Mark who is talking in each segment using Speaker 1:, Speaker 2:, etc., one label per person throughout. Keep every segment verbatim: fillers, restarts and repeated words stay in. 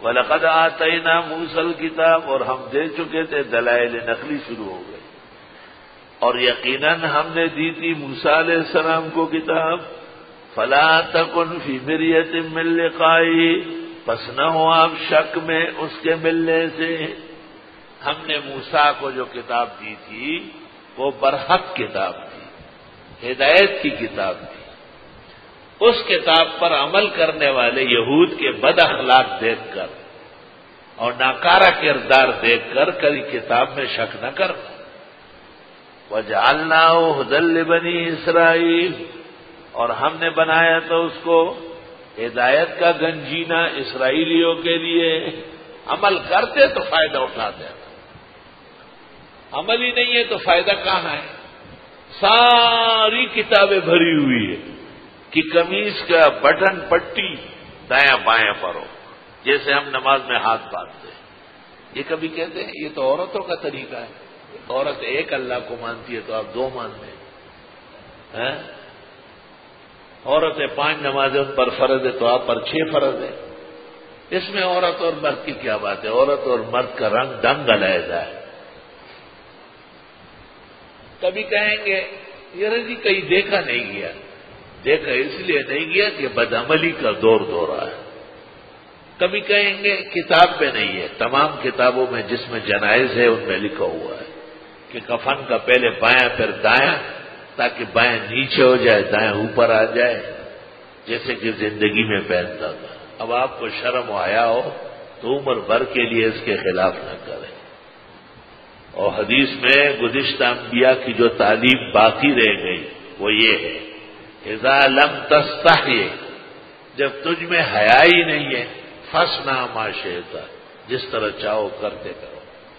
Speaker 1: وَلَقَدْ آتَيْنَا مُوسَى الْكِتَابَ، اور ہم دے چکے تھے دلائل نقلی شروع ہو گئے، اور یقیناً ہم نے دی تھی موسیٰ علیہ السلام کو کتاب. فَلَا تَكُنْ فِي مِرْيَةٍ مِّن لِقَائِهِ، پس نہ ہو آپ شک میں اس کے ملنے سے. ہم نے موسیٰ کو جو کتاب دی تھی وہ برحق کتاب تھی، ہدایت کی کتاب تھی. اس کتاب پر عمل کرنے والے یہود کے بد اخلاق دیکھ کر اور ناکارہ کردار دیکھ کر کبھی کتاب میں شک نہ کرنا. وَجَعَلْنَاهُ هُدًى لِبَنِي إِسْرَائِيلَ، اور ہم نے بنایا تو اس کو ہدایت کا گنجینہ اسرائیلیوں کے لیے. عمل کرتے تو فائدہ اٹھاتے، عمل ہی نہیں ہے تو فائدہ کہاں ہے؟ ساری کتابیں بھری ہوئی ہے کہ قمیص کا بٹن پٹی دایاں بایاں پر ہو، جیسے ہم نماز میں ہاتھ باندھتے ہیں. یہ کبھی کہتے ہیں یہ تو عورتوں کا طریقہ ہے، عورت ایک اللہ کو مانتی ہے تو آپ دو مانتے ہیں. عورتیں پانچ نمازیں ان پر فرض ہے تو آپ پر چھ فرض ہے. اس میں عورت اور مرد کی کیا بات ہے؟ عورت اور مرد کا رنگ ڈنگ علیحدہ ہے. کبھی کہیں گے یہ جی کہیں دیکھا نہیں گیا. دیکھا اس لیے نہیں گیا کہ بدعملی کا دور دورہ ہے. کبھی کہیں گے کتاب میں نہیں ہے. تمام کتابوں میں جس میں جنائز ہے ان میں لکھا ہوا ہے کہ کفن کا پہلے بایاں پھر دایاں، تاکہ بایاں نیچے ہو جائے دایاں اوپر آ جائے، جیسے کہ زندگی میں پہنتا تھا. اب آپ کو شرم و حیا ہو تو عمر بھر کے لیے اس کے خلاف نہ کریں. اور حدیث میں گزشتہ انبیاء کی جو تعلیم باقی رہ گئی وہ یہ ہے، اذا لم تستحی، جب تجھ میں حیا ہی نہیں ہے، فصنع ما شئت، جس طرح چاہو کرتے کرو.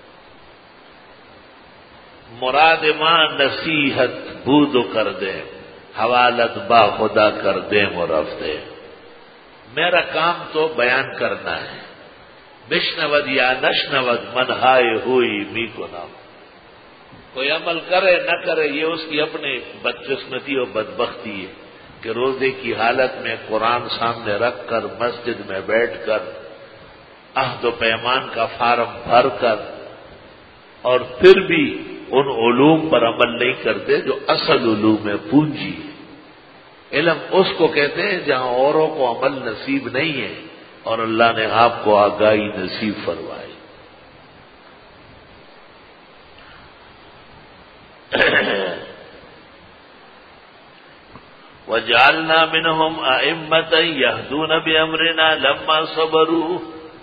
Speaker 1: مراد ماں نصیحت بود کر دے، حوالت با خدا کر دے مرفتے. میرا کام تو بیان کرنا ہے. بشنود یا نشنود منہائے ہوئی می کو نام. کوئی عمل کرے نہ کرے یہ اس کی اپنی بدقسمتی اور بدبختی ہے کہ روزے کی حالت میں قرآن سامنے رکھ کر مسجد میں بیٹھ کر عہد و پیمان کا فارم بھر کر اور پھر بھی ان علوم پر عمل نہیں کرتے جو اصل علوم ہے، پونجی. علم اس کو کہتے ہیں جہاں اوروں کو عمل نصیب نہیں ہے اور اللہ نے آپ کو آگاہی نصیب فرمائی. وَجَعَلْنَا مِنْهُمْ أَئِمَّةً يَهْدُونَ بِأَمْرِنَا لَمَّا صَبَرُوا،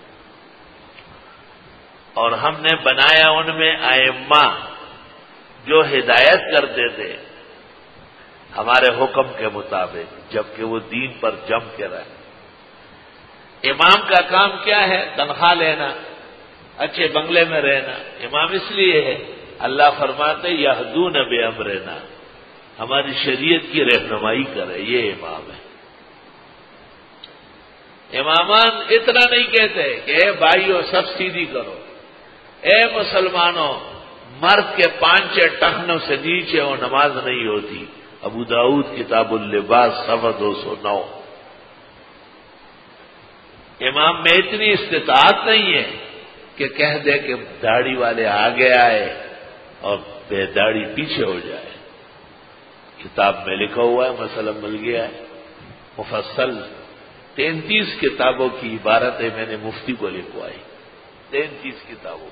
Speaker 1: اور ہم نے بنایا ان میں ائمہ جو ہدایت کرتے تھے ہمارے حکم کے مطابق، جبکہ وہ دین پر جم کے رہے. امام کا کام کیا ہے؟ تنخواہ لینا، اچھے بنگلے میں رہنا. امام اس لیے ہے، اللہ فرماتے یہدون بامرنا، ہماری شریعت کی رہنمائی کرے، یہ امام ہے. امامان اتنا نہیں کہتے کہ اے بھائیو سب سیدھی کرو، اے مسلمانوں مرد کے پانچے ٹخنوں سے نیچے وہ نماز نہیں ہوتی. ابو داؤد کتاب اللباس صفحہ دو سو نو. امام میں اتنی استطاعت نہیں ہے کہ کہہ دے کہ داڑھی والے آگے آئے اور بے داڑھی پیچھے ہو جائے. کتاب میں لکھا ہوا ہے، مسئلہ مل گیا ہے مفصل. تینتیس کتابوں کی عبارتیں میں نے مفتی کو لکھوائی، تینتیس کتابوں.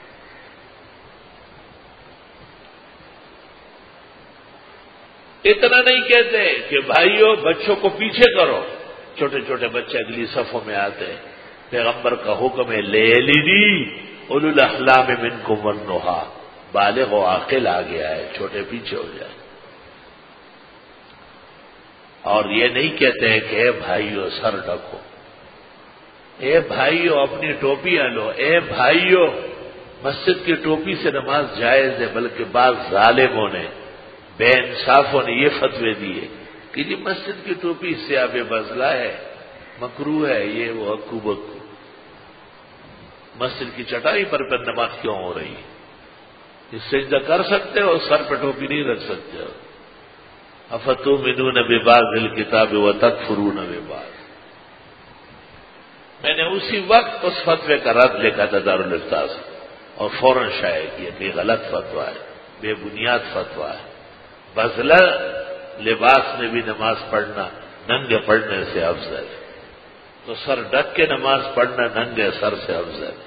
Speaker 1: اتنا نہیں کہتے کہ بھائیو بچوں کو پیچھے کرو، چھوٹے چھوٹے بچے اگلی صفوں میں آتے ہیں. پیغمبر کا حکم ہے لیلنی اولو الاحلام منکم والنہا، بالغ و عاقل آ گیا ہے، چھوٹے پیچھے ہو جائے. اور یہ نہیں کہتے ہیں کہ اے بھائیو سر ڈھکو، اے بھائیو اپنی ٹوپیاں لو، اے بھائیو مسجد کی ٹوپی سے نماز جائز ہے. بلکہ بعض ظالموں نے بے انصافوں نے یہ فتوے دیے کہ جی مسجد کی ٹوپی اس سے آبے بزلہ ہے، مکروہ ہے، یہ وہ ہکو بکو. مسجد کی چٹائی پر پھر نماز کیوں ہو رہی ہے؟ اس سجدہ کر سکتے ہو، سر پہ ٹوپی نہیں رکھ سکتے ہو. افتؤمنون ببعض الکتاب وتکفرون ببعض. میں نے اسی وقت اس فتوے کا رد لکھا تھا دارالفتاح سے اور فوراً شائع کیا کہ غلط فتویٰ ہے، بے بنیاد فتویٰ ہے. بزلہ لباس میں بھی نماز پڑھنا ننگے پڑھنے سے افضل ہے، تو سر ڈک کے نماز پڑھنا ننگے سر سے افضل ہے.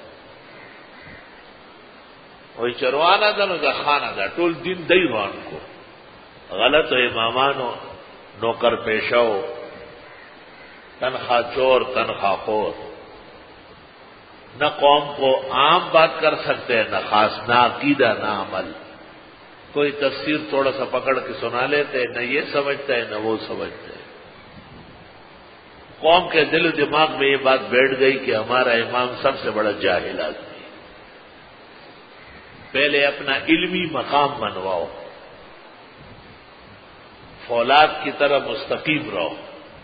Speaker 1: وہی چروانا تھا نہ خانہ تھا ٹول دن دئی وان کو غلط ہو امامانو نوکر پیشہ ہو تنخواہ چور تنخواہ خور. نہ قوم کو عام بات کر سکتے ہیں، نہ خاص، نہ عقیدہ نہ عمل. کوئی تفسیر تھوڑا سا پکڑ کے سنا لیتے، نہ یہ سمجھتا ہے نہ وہ سمجھتے ہیں. قوم کے دل و دماغ میں یہ بات بیٹھ گئی کہ ہمارا امام سب سے بڑا جاہل آدمی ہے. پہلے اپنا علمی مقام منواؤ، فولاد کی طرح مستقیم رہو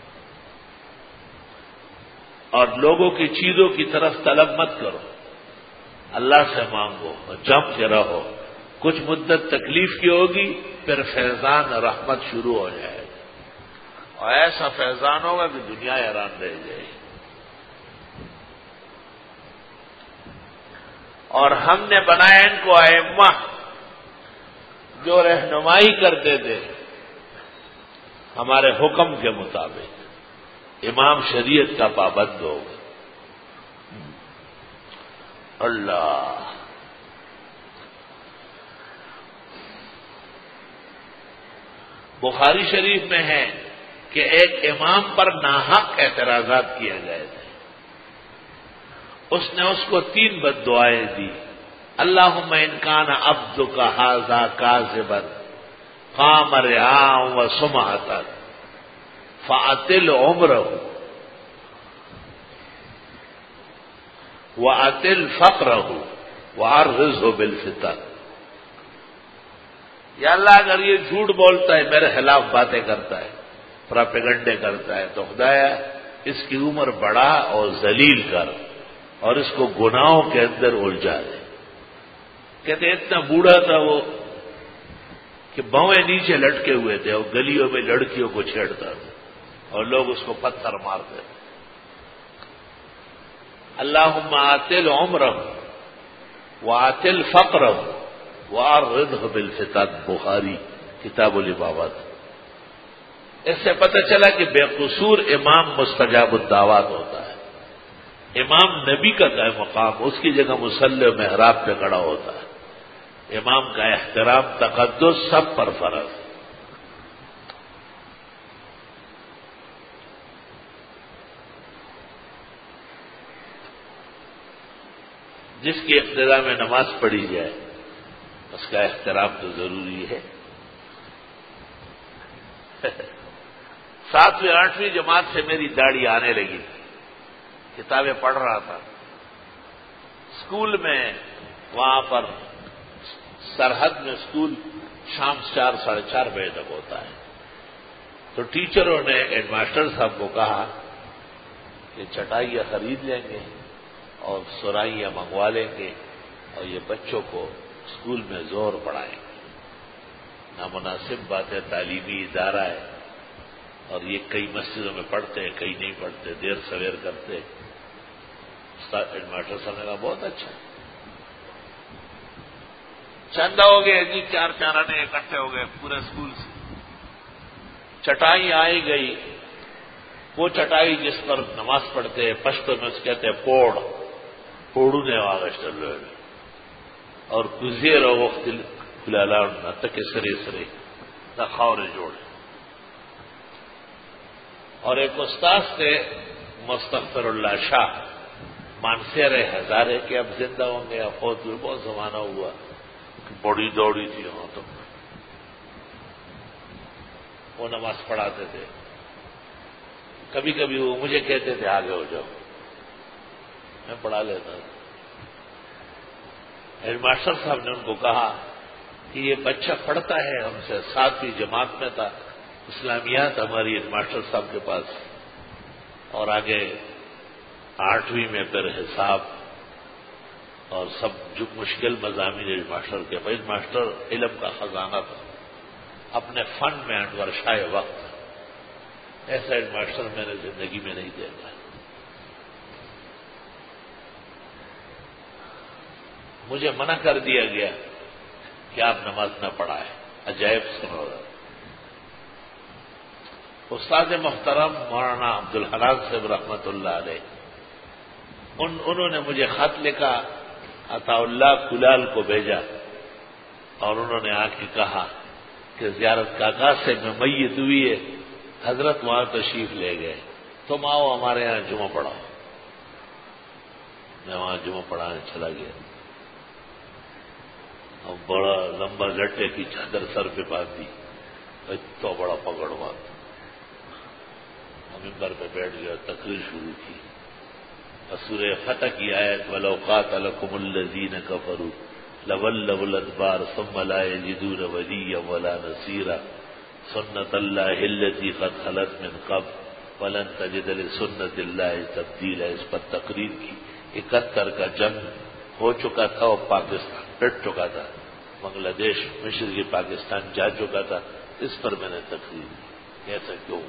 Speaker 1: اور لوگوں کی چیزوں کی طرف طلب مت کرو. اللہ سے مانگو اور جم کے رہو. کچھ مدت تکلیف کی ہوگی، پھر فیضان رحمت شروع ہو جائے گا اور ایسا فیضان ہوگا کہ دنیا حیران رہ جائے گی. اور ہم نے بنایا ان کو ائمہ جو رہنمائی کرتے تھے ہمارے حکم کے مطابق. امام شریعت کا پابند ہوگا. اللہ بخاری شریف میں ہے کہ ایک امام پر ناحق اعتراضات کیے گئے تھے. اس نے اس کو تین بد دعائیں دی. اللہم ان کان عبدک ھذا کاذبا قام رعاء و سمعۃ فاطل عمرہ واطل فقرہ وارغزہ بالفتن. یا اللہ اگر یہ جھوٹ بولتا ہے، میرے خلاف باتیں کرتا ہے، پراپیگنڈے کرتا ہے، تو خدایا اس کی عمر بڑھا اور ذلیل کر اور اس کو گناہوں کے اندر الجھا دے. کہتے اتنا بوڑھا تھا وہ کہ بھویں نیچے لٹکے ہوئے تھے اور گلیوں میں لڑکیوں کو چھیڑتا تھا اور لوگ اس کو پتھر مارتے تھے. اللہم آتل عمرہ وآتل فقرہ وارغزہ بالفتن. بخاری کتاب الامامات. اس سے پتہ چلا کہ بے قصور امام مستجاب الدعوات ہوتا ہے. امام نبی کا کیا مقام، اس کی جگہ مصلی و محراب پہ کھڑا ہوتا ہے. امام کا احترام تقدس سب پر فرض. جس کی اقتدا میں نماز پڑھی جائے اس کا احترام تو ضروری ہے. ساتویں آٹھویں جماعت سے میری داڑھی آنے لگی. کتابیں پڑھ رہا تھا اسکول میں. وہاں پر سرحد میں اسکول شام چار ساڑھے چار بجے تک ہوتا ہے. تو ٹیچروں نے ہیڈ ماسٹر صاحب کو کہا کہ چٹائیاں خرید لیں گے اور سرائیاں منگوا لیں گے اور یہ بچوں کو اسکول میں زور پڑھائیں گے. نامناسب بات ہے، تعلیمی ادارہ ہے اور یہ کئی مسجدوں میں پڑھتے ہیں، کئی نہیں پڑھتے، دیر سویر کرتے. ہیڈ ماسٹر صاحب نے کہا بہت اچھا. چندہ ہو گئے جی، چار چار آنے اکٹھے ہو گئے پورے اسکول سے. چٹائی آئی گئی. وہ چٹائی جس پر نماز پڑھتے ہیں پشتو میں اس کہتے ہیں پوڑ پوڑو نے آگش چلو اور گزیر وقت کھلالا تک سرے سرے نہ خاور جوڑے. اور ایک استاد تھے مستغفر اللہ شاہ مانسیر ہزارے کے، اب زندہ ہوں گے، اب فوت ہوئے، بہت زمانہ ہوا، بڑی دوڑی تھی وہاں. تو وہ نماز پڑھاتے تھے. کبھی کبھی وہ مجھے کہتے تھے آگے ہو جاؤ، میں پڑھا لیتا تھا. ہیڈ ماسٹر صاحب نے ان کو کہا کہ یہ بچہ پڑھتا ہے ہم سے، ساتویں جماعت میں تھا، اسلامیات ہماری ہیڈ ماسٹر صاحب کے پاس، اور آگے آٹھویں میں پھر حساب اور سب جو مشکل مضامین ہیڈ ماسٹر کے. ہیڈ ماسٹر علم کا خزانہ تھا، اپنے فن میں انور شائے وقت. ایسا ہیڈ ماسٹر میں نے زندگی میں نہیں دیکھا. مجھے منع کر دیا گیا کہ آپ نماز نہ پڑھائیں. عجائب سنو. استاد محترم مولانا عبدالحنان صاحب رحمۃ اللہ علیہ ان انہوں نے مجھے خط لکھا، عطا اللہ کلال کو بھیجا، اور انہوں نے آ کے کہا کہ زیارت کاکا سے میں میت ہوئی ہے، حضرت وہاں تشریف لے گئے، تم آؤ ہمارے یہاں جمعہ پڑھاؤ. میں وہاں جمعہ پڑھانے چلا گیا. اور بڑا لمبا لٹے کی چادر سر پہ باندھی، تو بڑا پکڑ ہوا. ممبر پہ بیٹھ گیا، تقریر شروع کی. سورہ فتح کی آیت وَلَوْ قَاتَلَكُمُ الَّذِينَ كَفَرُوا لَوَلَّوُا الْأَدْبَارَ ثُمَّ لَا يَجِدُونَ وَلِيًّا وَلَا نَصِيرًا سُنَّتَ اللَّهِ الَّتِي قَدْ خَلَتْ مِنْ قَبْلُ وَلَن تَجِدَ لِسُنَّتِ اللَّهِ تَبْدِيلًا. اس پر تقریر کی. اکہتر کا جنگ ہو چکا تھا اور پاکستان پٹ چکا تھا، بنگلہ دیش مصر کی پاکستان جا چکا تھا. اس پر میں نے تقریر کی. ایسا کیوں؟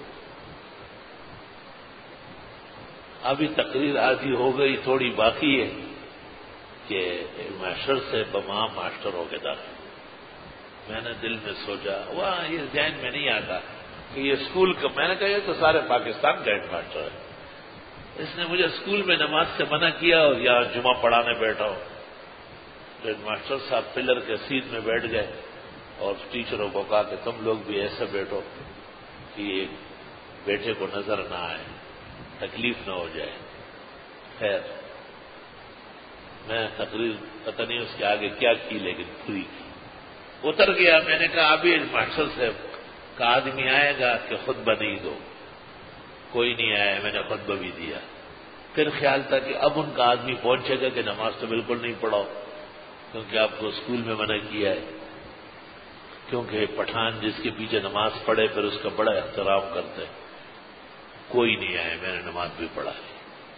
Speaker 1: ابھی تقریر آدھی ہو گئی، تھوڑی باقی ہے کہ ماسٹر سے بما ماسٹر ہو کے داخل. میں نے دل میں سوچا، وہاں یہ ذہن میں نہیں آتا کہ یہ اسکول کا، میں نے کہا یہ تو سارے پاکستان کا ہیڈ ماسٹر ہے، اس نے مجھے اسکول میں نماز سے منع کیا اور یہاں جمعہ پڑھانے بیٹھا ہوں. ہیڈ ماسٹر صاحب پلر کے سیٹ میں بیٹھ گئے اور ٹیچروں کو کہا کہ تم لوگ بھی ایسے بیٹھو کہ بیٹے کو نظر نہ آئے، تکلیف نہ ہو جائے. خیر میں تقریر پتہ نہیں اس کے آگے کیا کی، لیکن پوری کی. اتر گیا. میں نے کہا ابھی ماسٹر صاحب کا آدمی آئے گا کہ خطبہ نہیں دو. کوئی نہیں آیا. میں نے خطبہ بھی دیا. پھر خیال تھا کہ اب ان کا آدمی پہنچے گا کہ نماز تو بالکل نہیں پڑھاؤ، کیونکہ آپ کو اسکول میں منع کیا ہے. کیونکہ پٹھان جس کے پیچھے نماز پڑھے پھر اس کا بڑا احترام کرتے. کوئی نہیں آیا. میں نے نماز بھی پڑھا لی.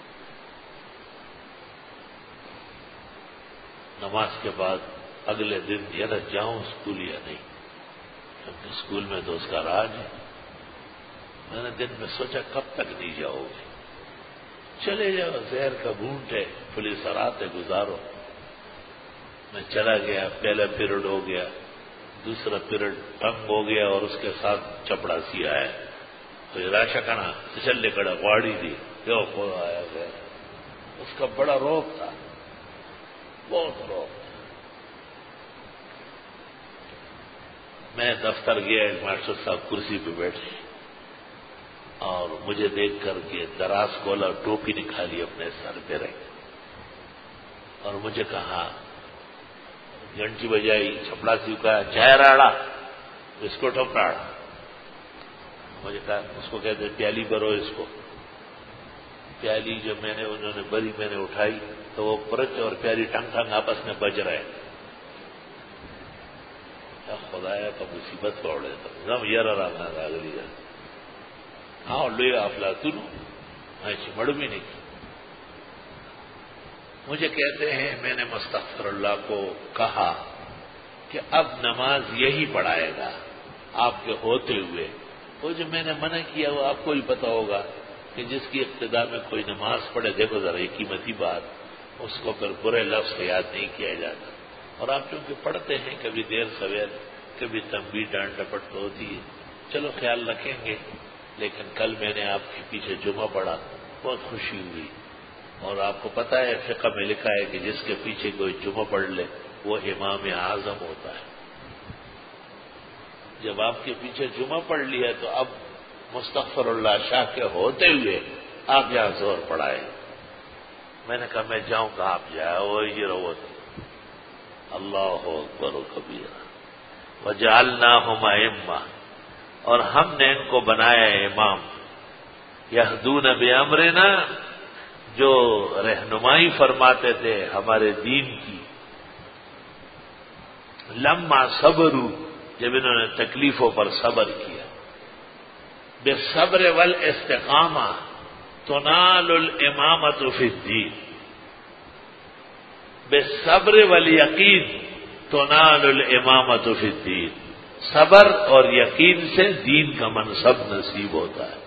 Speaker 1: نماز کے بعد اگلے دن یا جاؤں اسکول یا نہیں، کیونکہ اسکول میں تو اس کا راج ہے. میں نے دن میں سوچا کب تک نہیں جاؤ گے، چلے جاؤ، زہر کا گھونٹ ہے، پولیس رات ہے، گزارو. میں چلا گیا. پہلا پیریڈ ہو گیا، دوسرا پیریڈ بھنگ ہو گیا اور اس کے ساتھ چپڑا سی آیا. تو راشا کنا چلے کڑا واڑی دی جو آیا گیا. اس کا بڑا روپ تھا، بہت روپ تھا. میں دفتر گیا. ایک ماسٹر صاحب کرسی پہ بیٹھے اور مجھے دیکھ کر کے دراز کھولا، ٹوپی نکالی اپنے سر پہ رکھی اور مجھے کہا، گھنٹی بجائی، چھپڑا سی کہا جائے راڑا بسکٹ ہو راڑا. مجھے کہا اس کو کہتے پیالی بھرو اس کو. پیالی جو میں نے انہوں نے بری میں نے اٹھائی تو وہ پرچ اور پیالی ٹنگ ٹنگ آپس میں بج رہے. خدایا کا مصیبت توڑے تو غم یر رانا راگلی ہاں لوی افلا تن میں چمڑ بھی نہیں. مجھے کہتے ہیں میں نے مستغفر اللہ کو کہا کہ اب نماز یہی پڑھائے گا آپ کے ہوتے ہوئے. وہ جو میں نے منع کیا وہ آپ کو ہی پتا ہوگا کہ جس کی ابتدا میں کوئی نماز پڑھے، دیکھو ذرا ایک قیمتی بات، اس کو پھر برے لفظ سے یاد نہیں کیا جاتا. اور آپ چونکہ پڑھتے ہیں کبھی دیر سویر، کبھی تنبیہ ڈانٹ ڈپٹ تو ہوتی ہے، چلو خیال رکھیں گے. لیکن کل میں نے آپ کے پیچھے جمعہ پڑھا، بہت خوشی ہوئی. اور آپ کو پتا ہے فقہ میں لکھا ہے کہ جس کے پیچھے کوئی جمعہ پڑھ لے وہ امام اعظم ہوتا ہے. جب آپ کے پیچھے جمعہ پڑھ لیا تو اب مستغفر اللہ شاہ کے ہوتے ہوئے آپ یہاں زور پڑھائے. میں نے کہا میں جاؤں کہ آپ جائے وہ یہ رو اللہ اکبر و کبیرہ وجعلناہم ائمہ، اور ہم نے ان کو بنایا امام، یہدون بامرنا، جو رہنمائی فرماتے تھے ہمارے دین کی. لما صبروا، جب انہوں نے تکلیفوں پر صبر کیا. بالصبر والاستقامہ تنال الامامۃ فی الدین، بالصبر والیقین تنال الامامۃ فی الدین. صبر اور یقین سے دین کا منصب نصیب ہوتا ہے.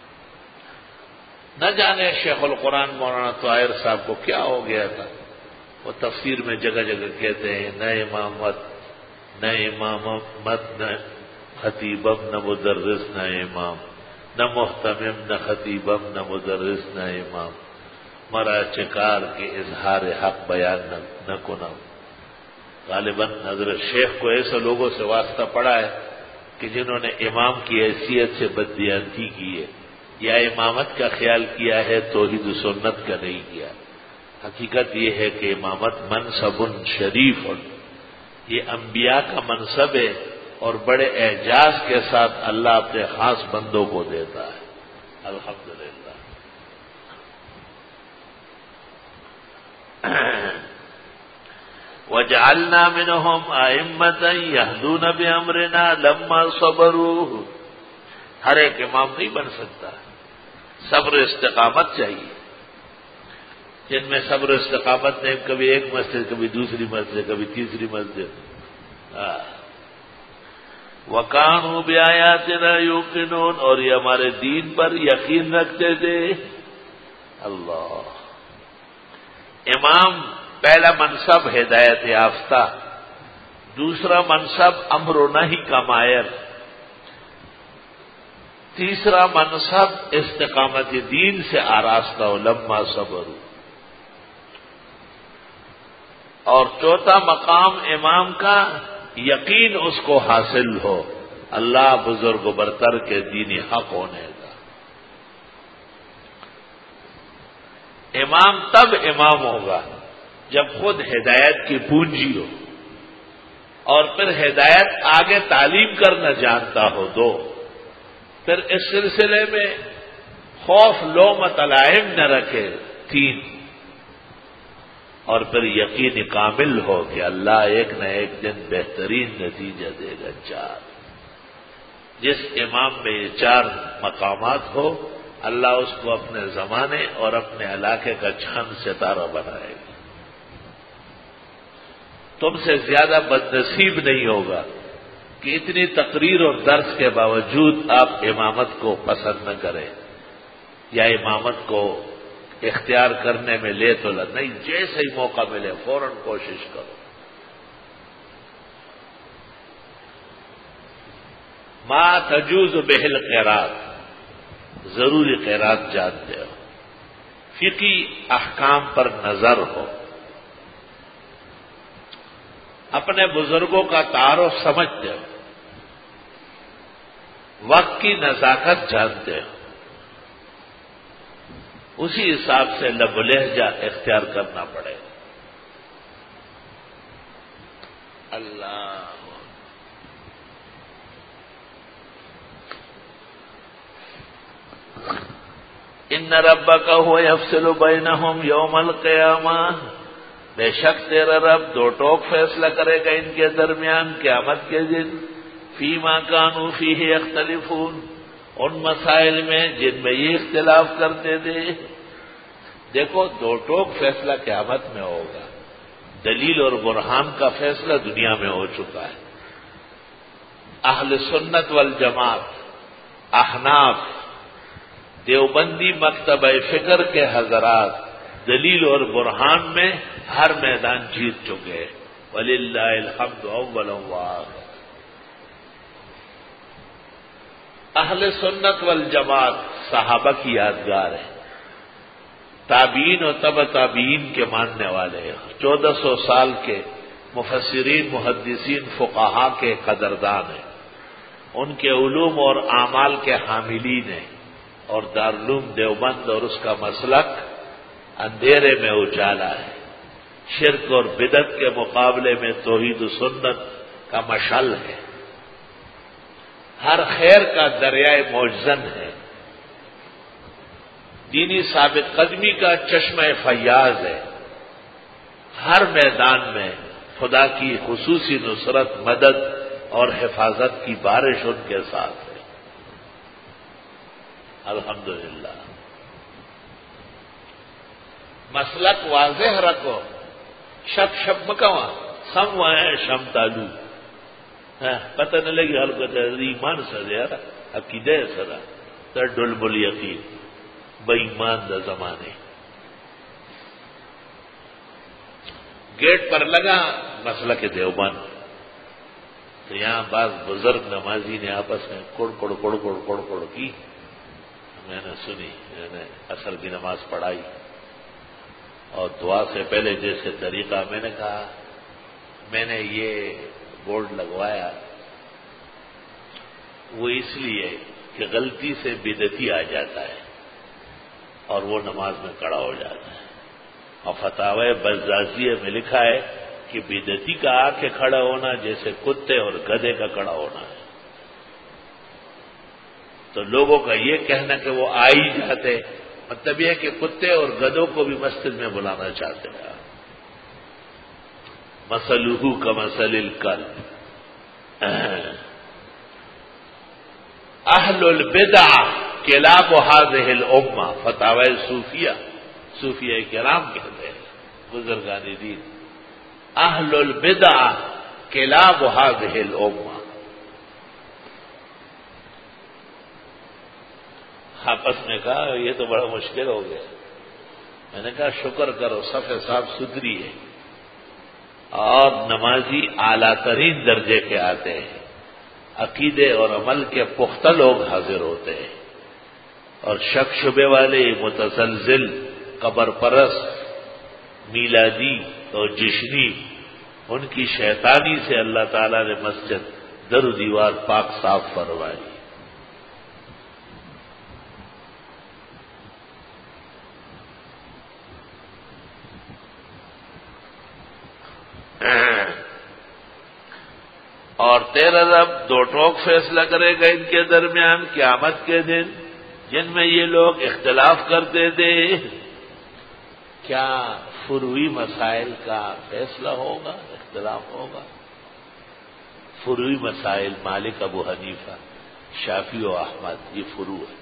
Speaker 1: نہ جانے شیخ القرآن مولانا طاہر صاحب کو کیا ہو گیا تھا. وہ تفسیر میں جگہ جگہ کہتے ہیں نہ امامت نہ امامت نہ خطیبم نہ مدرس نہ امام نہ محتمم نہ خطیبم نہ مدرس نہ امام مرا چکار کے اظہار حق بیان نہ نہ کنم. غالباً حضرت شیخ کو ایسے لوگوں سے واسطہ پڑا ہے کہ جنہوں نے امام کی حیثیت سے بددیانتی کی ہے یا امامت کا خیال کیا ہے توحید و سنت کا نہیں کیا. حقیقت یہ ہے کہ امامت منصب شریف یہ انبیاء کا منصب ہے اور بڑے اعجاز کے ساتھ اللہ اپنے خاص بندوں کو دیتا ہے. الحمدللہ. وَجَعَلْنَا مِنْهُمْ أَئِمَّةً يَهْدُونَ بِأَمْرِنَا لَمَّا صَبَرُوا. ہر ایک امام نہیں بن سکتا، صبر و استقامت چاہیے. جن میں صبر و استقامت نے کبھی ایک مسجد کبھی دوسری مسجد کبھی تیسری مسجد. وَكَانُوا بِآيَاتِنَا يُوقِنُونَ. اور یہ ہمارے دین پر یقین رکھتے تھے. اللہ. امام پہلا منصب ہدایت یافتہ، دوسرا منصب امر و نہی کا ماہر، تیسرا منصب استقامت دین سے آراستہ ہو لما صبر، اور چوتھا مقام امام کا یقین اس کو حاصل ہو اللہ بزرگ و برتر کے دینی حق ہونے کا. امام تب امام ہوگا جب خود ہدایت کی پونجی ہو اور پھر ہدایت آگے تعلیم کرنا جانتا ہو. دو پھر اس سلسلے میں خوف لومۃ لائم نہ رکھے. تین اور پھر یقین کامل ہو کہ اللہ ایک نہ ایک دن بہترین نتیجہ دے گا. چار جس امام میں یہ چار مقامات ہو اللہ اس کو اپنے زمانے اور اپنے علاقے کا چاند ستارہ بنائے گا. تم سے زیادہ بدنصیب نہیں ہوگا کہ اتنی تقریر اور درس کے باوجود آپ امامت کو پسند نہ کریں یا امامت کو اختیار کرنے میں لے تو لگ نہیں. جیسے ہی موقع ملے فوراً کوشش کرو. ما تجوز بہل قیرات، ضروری قیرات جانتے ہو، فقی احکام پر نظر ہو، اپنے بزرگوں کا تعارف سمجھتے ہو، وقت کی نزاکت جانتے ہو، اسی حساب سے لب و لہجہ اختیار کرنا پڑے. اللہ ان ربک هو یفصل بینہم یوم القیامہ. بے شک تیرا رب دو ٹوک فیصلہ کرے گا ان کے درمیان قیامت کے دن. فیما کانوا فیہ یختلفون، ان مسائل میں جن میں یہ اختلاف کرتے تھے. دیکھو دو ٹوک فیصلہ قیامت میں ہوگا، دلیل اور برہان کا فیصلہ دنیا میں ہو چکا ہے. اہل سنت والجماعت، احناف، دیوبندی مکتبہ فکر کے حضرات دلیل اور برہان میں ہر میدان جیت چکے. وللہ الحمد اول وآخر. اہل سنت والجماعت صحابہ کی یادگار ہے، تابعین و تبع تابعین کے ماننے والے ہیں، چودہ سو سال کے مفسرین محدثین فقہا کے قدردان ہیں، ان کے علوم اور اعمال کے حاملین ہیں. اور دارالعلوم دیوبند اور اس کا مسلک اندھیرے میں اجالا ہے. شرک اور بدعت کے مقابلے میں توحید و سنت کا مشعل ہے، ہر خیر کا دریائے موجزن ہے، دینی ثابت قدمی کا چشمہ فیاض ہے. ہر میدان میں خدا کی خصوصی نصرت، مدد اور حفاظت کی بارش ان کے ساتھ ہے. الحمدللہ. مسلک واضح رکھو، شک شب مکواں سم ہے شم تالو پتہ نہ لگی حلقت ایمان سر یار عقیدہ سرا سر ڈل بل یقین بے ایمان دا زمانے. گیٹ پر لگا مسلک دیوبند، تو یہاں بعض بزرگ نمازی نے آپس میں کڑ کڑ کڑ کڑ کڑ کڑ کی، میں نے سنی، میں نے عصر کی نماز پڑھائی اور دعا سے پہلے جیسے طریقہ میں نے کہا میں نے یہ بورڈ لگوایا وہ اس لیے کہ غلطی سے بدعتی آ جاتا ہے اور وہ نماز میں کھڑا ہو جاتا ہے، اور فتاوی بزازیہ میں لکھا ہے کہ بدعتی کا آ کے کھڑا ہونا جیسے کتے اور گدھے کا کھڑا ہونا ہے۔ تو لوگوں کا یہ کہنا کہ وہ آ ہی جاتے، مطلب یہ ہے کہ کتے اور گدھوں کو بھی مسجد میں بلانا چاہتے ہیں۔ مثلہ کمثل الکلب، اہل البدع کلاب هذه الامہ، فتاوی صوفیہ، صوفیہ کرام کہتے ہیں بزرگان دین، اہل البدع کلاب هذه الامہ۔ آپس میں کہا یہ تو بڑا مشکل ہو گیا، میں نے کہا شکر کرو صف صاف ستھری ہے اور نمازی اعلیٰ ترین درجے کے آتے ہیں، عقیدے اور عمل کے پختہ لوگ حاضر ہوتے ہیں، اور شک شبے والے متزلزل قبر پرست میلادی اور جشنی ان کی شیطانی سے اللہ تعالی نے مسجد در و دیوار پاک صاف فرمائی۔ اور تیرا رب دو ٹوک فیصلہ کرے گا ان کے درمیان قیامت کے دن جن میں یہ لوگ اختلاف کرتے تھے، کیا فروعی مسائل کا فیصلہ ہوگا، اختلاف ہوگا؟ فروعی مسائل مالک ابو حنیفہ شافعی و احمد یہ فروع ہے،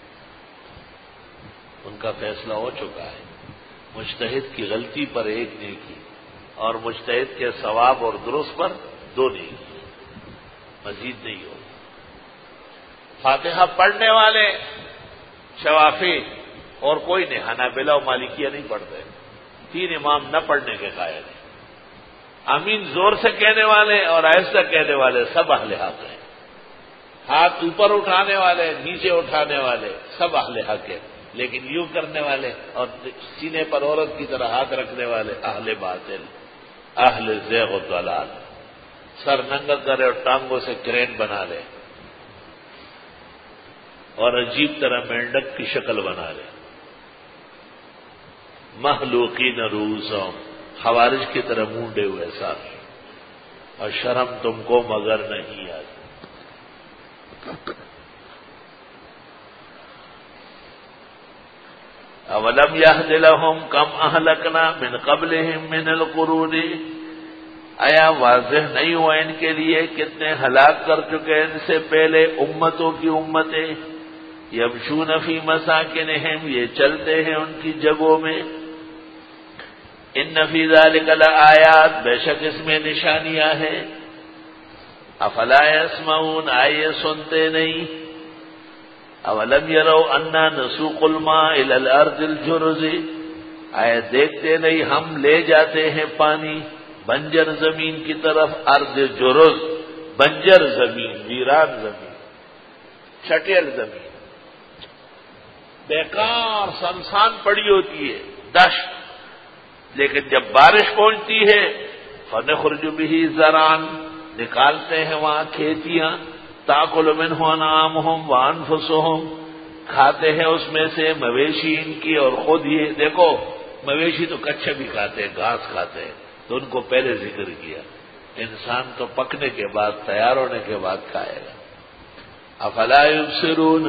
Speaker 1: ان کا فیصلہ ہو چکا ہے، مجتہد کی غلطی پر ایک نیکی اور مجتہد کے ثواب اور درست پر دو نیکی، مزید نہیں ہوگا۔ فاتحہ پڑھنے والے شوافی اور کوئی نہیں، حنابلہ و مالکیہ نہیں پڑھتے، تین امام نہ پڑھنے کے قائل ہیں، امین زور سے کہنے والے اور آہستہ کہنے والے سب اہل حق ہیں، ہاتھ اوپر اٹھانے والے نیچے اٹھانے والے سب اہل حق ہیں، لیکن یوں کرنے والے اور سینے پر عورت کی طرح ہاتھ رکھنے والے اہل باطل، اہل زیغ و ضلال، سر ننگا کرے اور ٹانگوں سے کرین بنا لے اور عجیب طرح مینڈک کی شکل بنا لے، محلوقین رؤوسہم، خوارج کی طرح مونڈے ہوئے ساتھ، اور شرم تم کو مگر نہیں آتی۔ اولم یہد لہم کم اہلکنا من قبلہم من القرون، آیا واضح نہیں ہوا ان کے لیے کتنے ہلاک کر چکے ان سے پہلے امتوں کی امتیں، یمشون فی مساکنہم یہ چلتے ہیں ان کی جگہوں میں، ان فی ذلک لآیات بے شک اس میں نشانیاں ہیں، افلا یسمعون آئے سنتے نہیں، اولم یروا انا نسوق الماء الی الارض الجرز آئے دیکھتے نہیں ہم لے جاتے ہیں پانی بنجر زمین کی طرف، ارض جرز بنجر زمین، ویران زمین، چٹیل زمین، بیکار سنسان پڑی ہوتی ہے، دشت، لیکن جب بارش پہنچتی ہے فنخرج به زرعا نکالتے ہیں وہاں کھیتیاں، تاکل منہ انعامہم وانفسہم کھاتے ہیں اس میں سے مویشی ان کی اور خود یہ، دیکھو مویشی تو کچے بھی کھاتے ہیں، گھاس کھاتے ہیں، تو ان کو پہلے ذکر کیا، انسان تو پکنے کے بعد تیار ہونے کے بعد کھائے گا۔ افلا یبصرون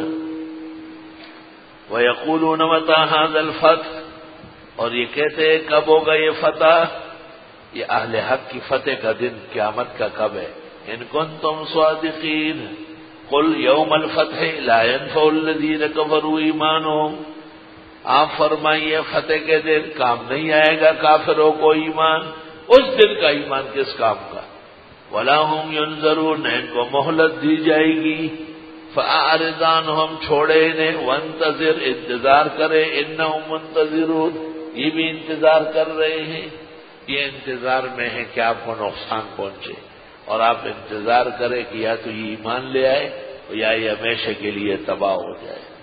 Speaker 1: ویقولون متی ھذا الفتح، اور یہ کہتے ہیں کب ہوگا یہ فتح، یہ اہل حق کی فتح کا دن قیامت کا کب ہے، ان کنتم صادقین قل یوم الفتح لا ينفع الذین کفروا ایمانہم، آپ فرمائیے فتح کے دن کام نہیں آئے گا کافروں کو ایمان، اس دن کا ایمان کس کام کا، ولا هم ينظرون ان کو مہلت دی جائے گی، فاعرض عنہم چھوڑے انہیں، وانتظر انتظار کرے، انہم منتظرون یہ بھی انتظار کر رہے ہیں، یہ انتظار میں ہے کہ آپ کو نقصان پہنچے، اور آپ انتظار کریں کہ یا تو یہ ایمان لے آئے یا یہ ہمیشہ کے لیے تباہ ہو جائے۔